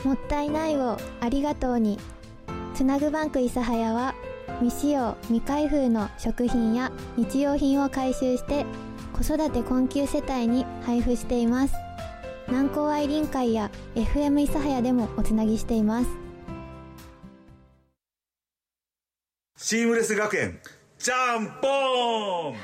もったいないをありがとうに。つなぐバンク諫早は未使用未開封の食品や日用品を回収して子育て困窮世帯に配布しています。南高愛林会や FM 諫早でもおつなぎしています。 シームレス学園ジャンポーン。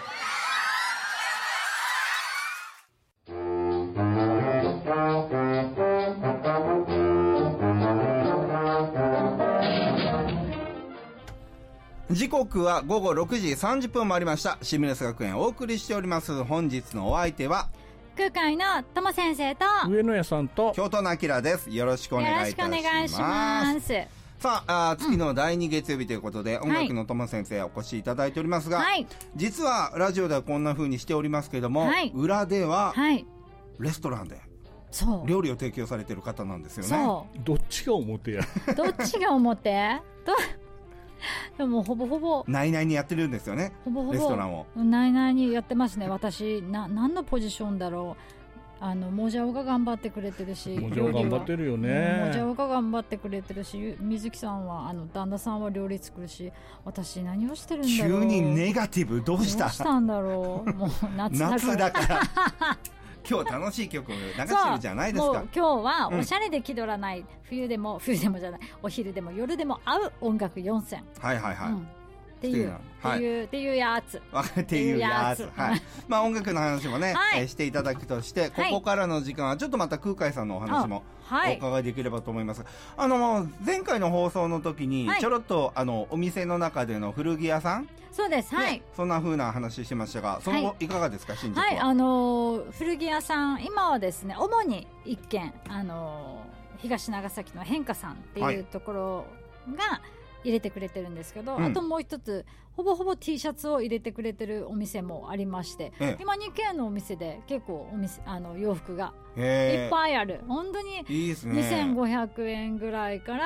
時刻は午後6時30分回りました。シームレス学園お送りしております。本日のお相手は空海のとも先生と上野屋さんと京都のあきらです。よろしくお願いいたします。 よろしくお願いします。 さあ、月の第2月曜日ということで、音楽のとも先生お越しいただいておりますが、はい、実はラジオではこんな風にしておりますけども、はい、裏では、はい、レストランで料理を提供されている方なんですよね。 そうどっちが表やどっちが表でもほぼほぼ内々にやってるんですよね。 ほぼほぼレストランを内々にやってますね。私何のポジションだろう。もじゃおが頑張ってくれてるし、 もじゃお頑張ってるよね。 もじゃおが頑張ってくれてるし、水木さんは旦那さんは料理作るし、私何をしてるんだろう。 急にネガティブ。どうしたんだろう。もう夏だから今日楽しい曲を流してるじゃないですか。 もう今日はおしゃれで気取らない、冬でもじゃない、お昼でも夜でも合う音楽4選。 はいはいはい。 っていうやつ。 っていうやつ。はい。まあ音楽の話もね、していただくとして、ここからの時間はちょっとまた空海さんのお話もお伺いできればと思います。前回の放送の時に、ちょろっとお店の中での古着屋さん、 そうです、はい。 そんな風な話してましたが、その後いかがですか、新宿は。 はい、古着屋さん、今はですね、主に一軒、東長崎の変化さんっていうところが、入れてくれてるんですけど、あともう一つほぼほぼ T シャツを入れてくれてるお店もありまして、今2軒のお店で結構洋服がいっぱいある。本当に2500円ぐらいから、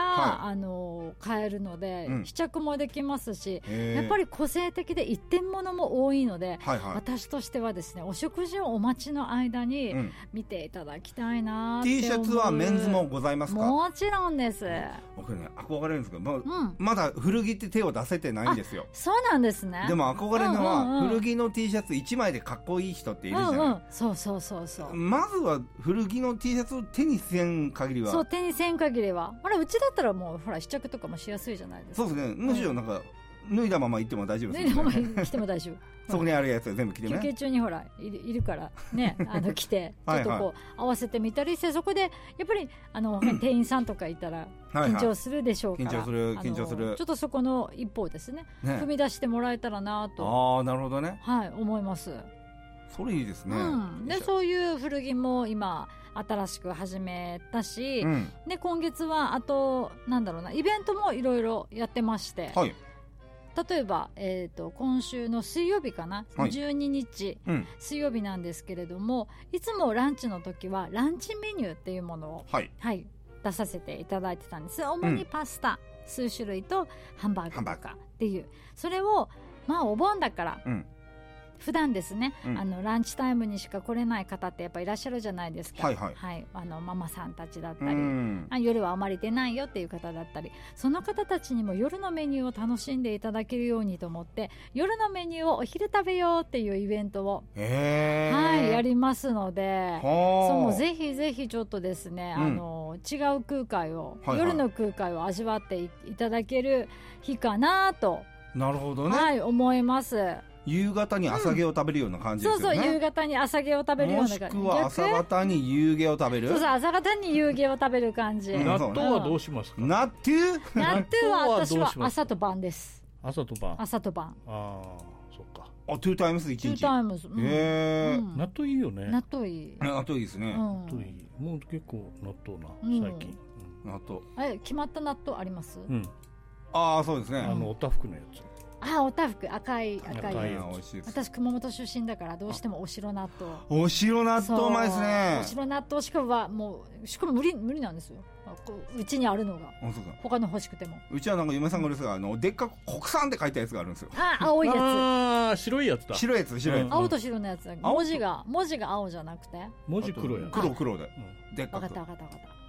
買えるので、試着もできますし、やっぱり個性的で一点物も多いので、私としてはですね、お食事をお待ちの間に見ていただきたいなって思う。 T シャツはメンズもございますか？ もちろんです。 僕ね、憧れるんですけど、まだ古着って手を出せてないんですよ。 そうなんですね。 でも憧れるのは、古着の T シャツ1枚でかっこいい人っているじゃない。 そうまずは古着の T シャツを手にせん限りは。 そう、手にせん限りは。うちだったらもうほら試着とかもしやすいじゃないですか。 そうですね。むしろなんか、脱いだまま行っても大丈夫ですね。 脱いだまま来ても大丈夫。 そこにあるやつは全部着てね。 休憩中にほらいるからね、来てちょっとこう合わせてみたりして、そこでやっぱり店員さんとかいたら緊張するでしょうから、 緊張する。 ちょっとそこの一歩ですね、踏み出してもらえたらなと。 ああ、なるほどね。 はい、思います。 それいいですね。 で、そういう古着も今新しく始めたし、で今月はあとイベントもいろいろやってまして。例えば、今週の水曜日かな、12日、水曜日なんですけれども、いつもランチの時はランチメニューっていうものを、出させていただいてたんです。主にパスタ、数種類とハンバーグとかっていう、それをお盆だから、普段ですね、ランチタイムにしか来れない方ってやっぱいらっしゃるじゃないですか。ママさんたちだったり、夜はあまり出ないよっていう方だったり、その方たちにも夜のメニューを楽しんでいただけるようにと思って、夜のメニューをお昼食べようっていうイベントを、やりますので、ぜひぜひちょっとですね、違う空海を、夜の空海を味わっていただける日かなと。 なるほどね。 思います。 夕方に朝毛を食べるような感じですよね。 夕方に朝毛を食べるような感じ。 もしくは朝方に夕毛を食べる。 朝方に夕毛を食べる感じ。 納豆はどうしますか？ 納豆は私は朝と晩です。 朝と晩。 ああ、そっか。 2タイムス1日。 2タイムス。 納豆いいよね。 納豆いい。 納豆いいですね。 納豆いい。もう結構納豆な、最近。 納豆。 決まった納豆あります？ ああ、そうですね。 おたふくのやつ。 おたふく、赤い美味しいです。 私熊本出身だからどうしてもお城納豆。 お城納豆うまいですね。 お城納豆しかも無理なんですよ、うちにあるのが。他の欲しくても。 うちは嫁さんがですが、でっかく国産って書いたやつがあるんですよ。 青いやつ。白いやつだ。 白いやつ。 青と白のやつだ。文字が青じゃなくて文字黒や。 黒で。 でっかく。分かった。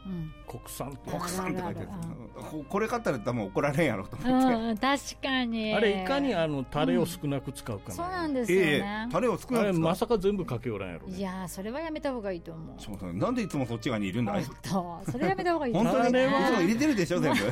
国産って書いてある、これ買ったら多分怒られんやろと思って、 確かにあれいかにタレを少なく使うかな、 そうなんですよね、 タレを少なく使う、 まさか全部かけおらんやろ、 いやそれはやめた方がいいと思う。 そうだね、なんでいつもそっち側にいるんだい、 それやめた方がいい本当にいつも入れてるでしょ全部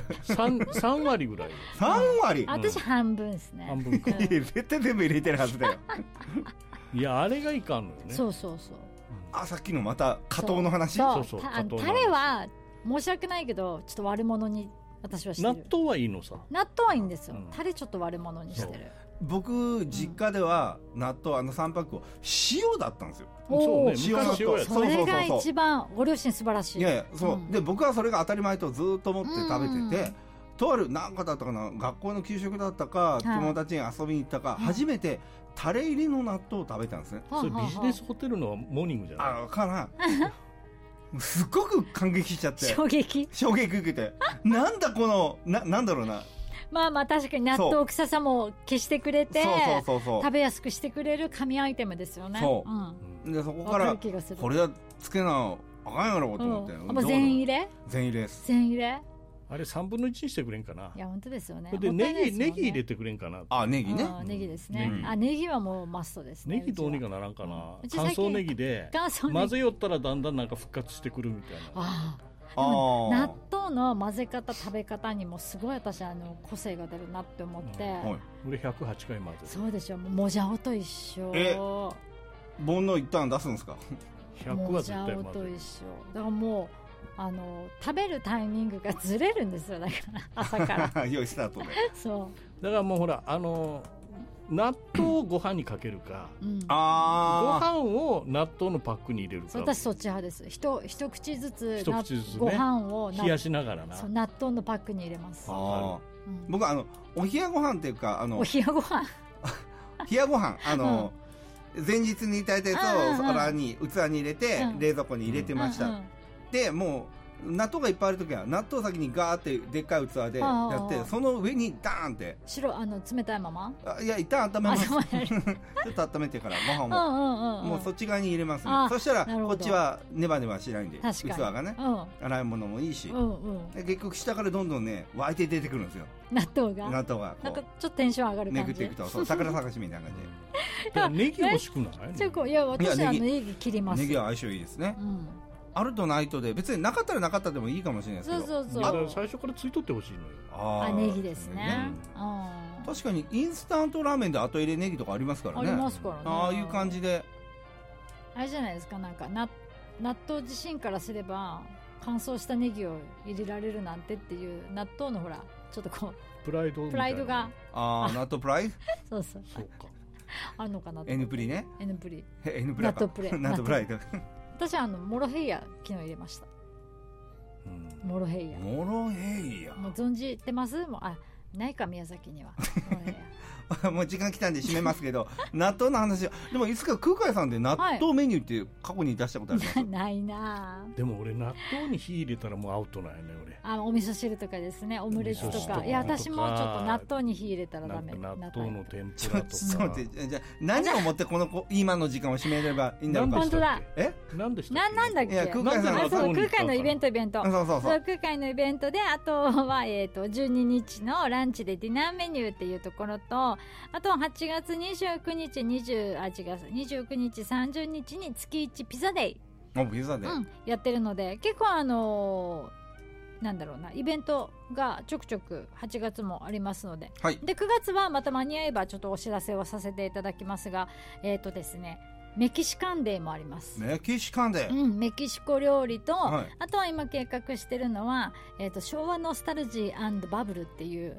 3割ぐらい 3割、 私半分ですね、 半分か絶対全部入れてるはずだよいやあれがいかんのよね、 そうそうそう、 さっきのまた加糖の話、 そうタレは申し訳ないけどちょっと悪者に私はしてる。 納豆はいいのさ、 納豆はいいんですよ、タレちょっと悪者にしてる。 僕実家では納豆3パックを塩だったんですよ。 そうね、 塩納豆、 それが一番ご両親素晴らしい。 いやいやそう、で僕はそれが当たり前とずっと思って食べてて、とある何かだったかな、学校の給食だったか、友達に遊びに行ったか、初めてタレ入りの納豆を食べたんですね。 それビジネスホテルのモーニングじゃないかなすっごく感激しちゃって、衝撃受けてなんだこのなんだろうな、 まあ確かに納豆臭さも消してくれて、食べやすくしてくれる神アイテムですよね。 でそこからこれはつけなあかんやろと思って、 全入れです。 全入れあれ3分の1にしてくれんかな。 いや本当ですよね。 でネギ入れてくれんかな。 ネギね。 ネギですね。ネギはもうマストですね。 ネギどうにかならんかな。乾燥ネギで混ぜよったらだんだんなんか復活してくるみたいな。 納豆の混ぜ方食べ方にもすごい私個性が出るなって思って。 俺108回混ぜる。 そうでしょ。もじゃおと一緒。 煩悩一旦出すんですか。 100は絶対混ぜる。 もじゃおと一緒。だからもう。食べるタイミングがずれるんですよ、だから朝から良いスタートでそうだからもうほら納豆をご飯にかけるか、ご飯を納豆のパックに入れるか。 私そっち派です。一口ずつごね、 飯を冷やしながらな、 納豆のパックに入れます。 僕お冷やご飯っていうかお冷やご飯冷やご飯前日に炊いたやつを皿に器に入れて冷蔵庫に入れてました。でもう納豆がいっぱいあるときは納豆先にガーってでっかい器でやって、その上にダーンって冷たいまま、 いや一旦温めますちょっと温めてからご飯ももうそっち側に入れますね。そしたらこっちはネバネバしないんで、器がね、洗い物もいいし、結局下からどんどんね湧いて出てくるんですよ、納豆がなんかちょっとテンション上がる感じ、 めくっていくと宝探しみたいな感じでネギ欲しくない？ いや私ネギ切ります。 ネギは相性いいですね。あるとないとで別になかったらなかったでもいいかもしれないですけど、 最初からついとってほしいのよ。 ネギですね。 確かにインスタントラーメンで後入れネギとかありますからね。 ありますからね。 ああいう感じであれじゃないですか、なんか納豆自身からすれば乾燥したネギを入れられるなんてっていう納豆のほらちょっとこうプライドが納豆プライドそうかあるのかなと。 N プリね。 N プリ納豆プライド私モロヘイヤ昨日入れました。モロヘイヤもう存じてます？もうないか宮崎にはもう時間来たんで締めますけど納豆の話はでもいつか空海さんで納豆メニューって過去に出したことあります？ ないな。 でも俺納豆に火入れたらもうアウトなんやね俺。 お味噌汁とかですね、オムレツとか。いや私もちょっと納豆に火入れたらダメ。 納豆の天ぷらとか。 じゃあ何をもって今の時間を締めればいいんだろうか。 本当だ。 何でしたっけ？なんだっけ？ 空海さんの空海のイベント。 そう空海のイベントで、あとは12日のランチでディナーメニューっていうところと、あと8月29日29日30日に月1ピザデイやってるので、結構なんだろうな、イベントがちょくちょく8月もありますので、で9月はまた間に合えばちょっとお知らせをさせていただきますが、ですね、メキシカンデーもあります。 メキシカンデー、 メキシコ料理と、あとは今計画してるのは、昭和ノスタルジー&バブルっていう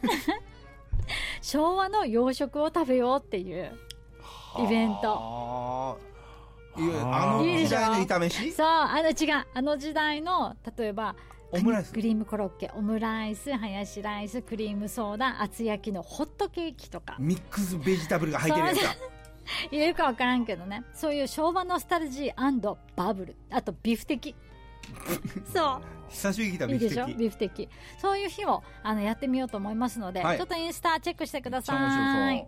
昭和の洋食を食べようっていうイベント。 時代の炒めし？ そう、違う、時代の例えばオムライス、 クリームコロッケ、オムライス、ハヤシライス、クリームソーダ、厚焼きのホットケーキとか、 ミックスベジタブルが入ってるやつだ入れるか分からんけどね、そういう昭和ノスタルジー&バブル、あとビフテキそう久しぶりに来たビフテキ。 いいでしょ、ビフテキ。そういう日をやってみようと思いますので、ちょっとインスタチェックしてください。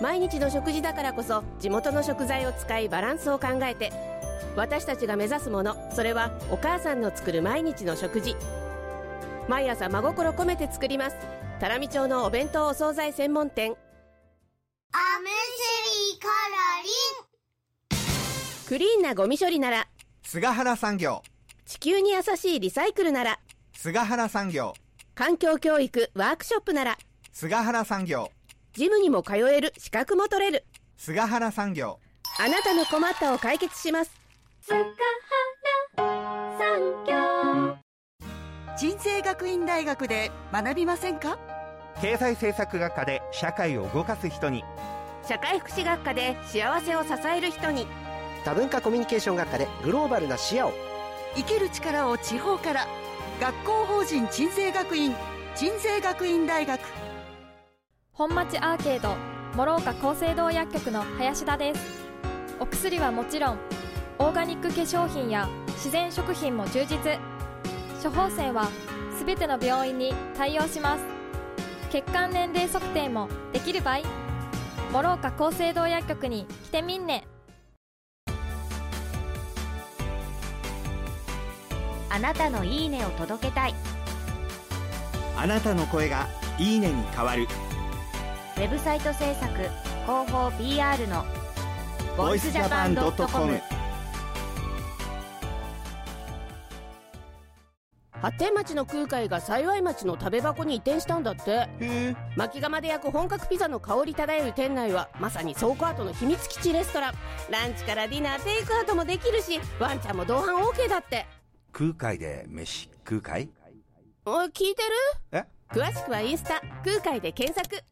毎日の食事だからこそ地元の食材を使いバランスを考えて、私たちが目指すもの、それはお母さんの作る毎日の食事。毎朝真心込めて作ります。多良見町のお弁当お惣菜専門店。 アムシリカラリン。 クリーンなゴミ処理なら菅原産業。 地球に優しいリサイクルなら菅原産業。 環境教育ワークショップなら菅原産業。 ジムにも通える、資格も取れる、 菅原産業。 あなたの困ったを解決します。 菅原産業。 鎮西学院大学で学びませんか？ 経済政策学科で社会を動かす人に、 社会福祉学科で幸せを支える人に、 多文化コミュニケーション学科でグローバルな視野を。 生きる力を地方から。学校法人鎮西学院、鎮西学院大学。 本町アーケード諸岡厚生堂薬局の林田です。お薬はもちろんオーガニック化粧品や自然食品も充実。処方箋はすべての病院に対応します。血管年齢測定もできる場合、諸岡厚生堂薬局に来てみんね。 あなたのいいねを届けたい。 あなたの声がいいねに変わる。 ウェブサイト制作広報 PR のボイスジャパン.com。 発展町の空海が幸町の食べ箱に移転したんだって。薪窯で焼く本格ピザの香り漂う店内はまさに倉庫跡の秘密基地レストラン。ランチからディナー、テイクアウトもできるし、ワンちゃんも同伴 OK だって。 空海で飯空海？ おい、聞いてる？ え？ 詳しくはインスタ空海で検索。